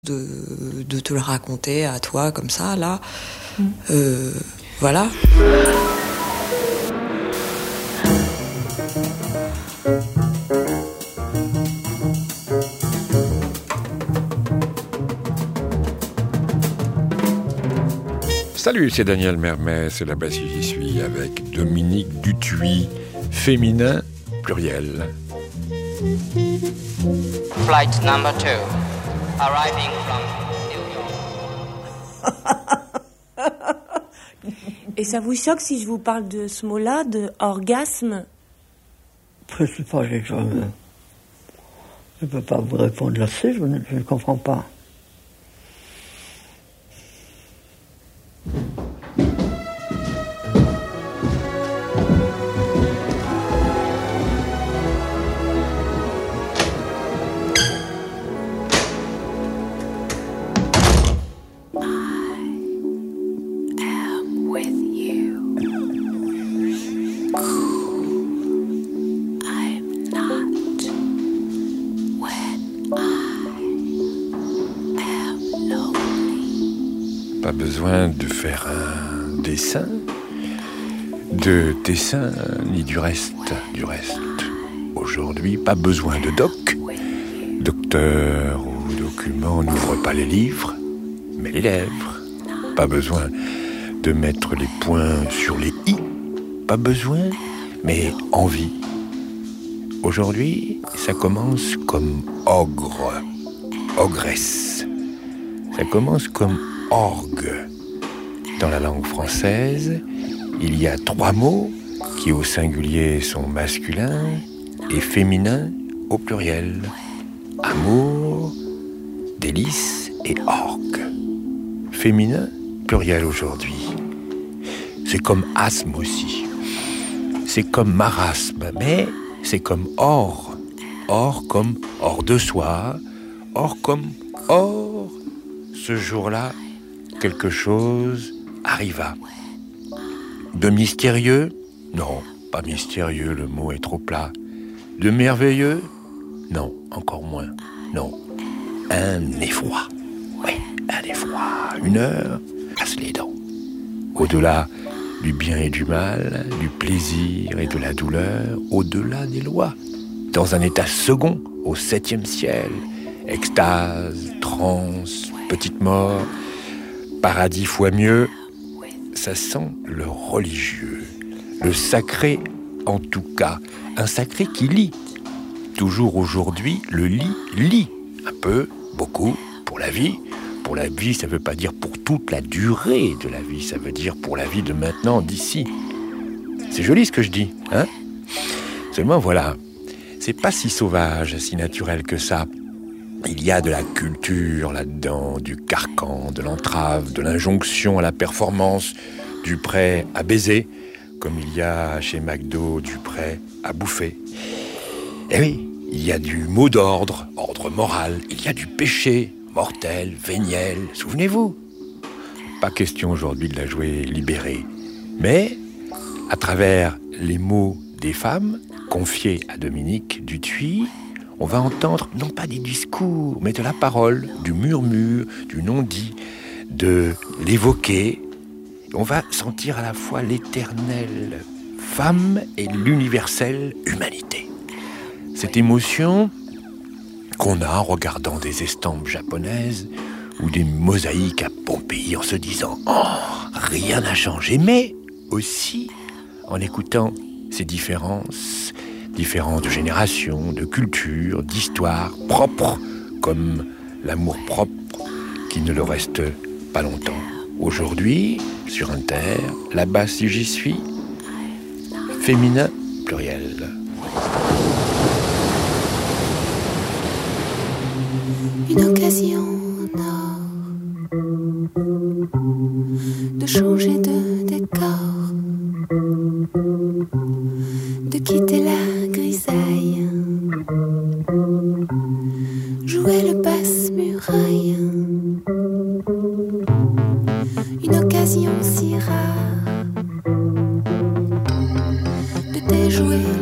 de te le raconter à toi comme ça, là. Voilà. Salut, c'est Daniel Mermet, c'est là-bas si j'y suis, avec Dominique Dutuit, féminin, pluriel. Flight number 2, arriving from New York. Et ça vous choque si je vous parle de ce mot-là, de orgasme? Je sais pas, je ne peux pas vous répondre là-dessus, je ne comprends pas. Pas besoin de faire un dessin, de dessin, ni du reste. Aujourd'hui, pas besoin de doc. Docteur ou document n'ouvre pas les livres, mais les lèvres. Pas besoin de mettre les points sur les i. Pas besoin, mais envie. Aujourd'hui, ça commence comme ogre, ogresse. Ça commence comme orgue. Dans la langue française, il y a 3 mots qui au singulier sont masculins et féminins au pluriel. Amour, délice et orgue. Féminin, pluriel aujourd'hui. C'est comme asthme aussi. C'est comme marasme, mais c'est comme or. Or comme hors de soi, or comme or. Ce jour-là, quelque chose arriva. De mystérieux? Non, pas mystérieux, le mot est trop plat. De merveilleux? Non, encore moins. Non, un effroi. Oui, un effroi. Une heure, casse les dents. Au-delà du bien et du mal, du plaisir et de la douleur, au-delà des lois. Dans un état second, au 7e ciel. Extase, transe, petite mort, paradis fois mieux, ça sent le religieux, le sacré en tout cas, un sacré qui lit. Toujours aujourd'hui, le lit, un peu, beaucoup, pour la vie. Pour la vie, ça ne veut pas dire pour toute la durée de la vie, ça veut dire pour la vie de maintenant, d'ici. C'est joli ce que je dis, hein? Seulement voilà, c'est pas si sauvage, si naturel que ça. Il y a de la culture là-dedans, du carcan, de l'entrave, de l'injonction à la performance, du prêt à baiser, comme il y a chez McDo du prêt à bouffer. Et oui, il y a du mot d'ordre, ordre moral, il y a du péché, mortel, véniel, souvenez-vous. Pas question aujourd'hui de la jouer libérée, mais à travers les mots des femmes, confiés à Dominique Dutuit, on va entendre non pas des discours, mais de la parole, du murmure, du non-dit, de l'évoquer. On va sentir à la fois l'éternelle femme et l'universelle humanité. Cette émotion qu'on a en regardant des estampes japonaises ou des mosaïques à Pompéi en se disant « Oh, rien n'a changé », mais aussi en écoutant ces différences de génération, de culture, d'histoire propre, comme l'amour propre qui ne le reste pas longtemps. Aujourd'hui, sur Inter, là-bas si j'y suis, féminin pluriel. Une occasion en or de changer de décor, de quitter la grisaille, jouer le passe-muraille. Une occasion si rare de déjouer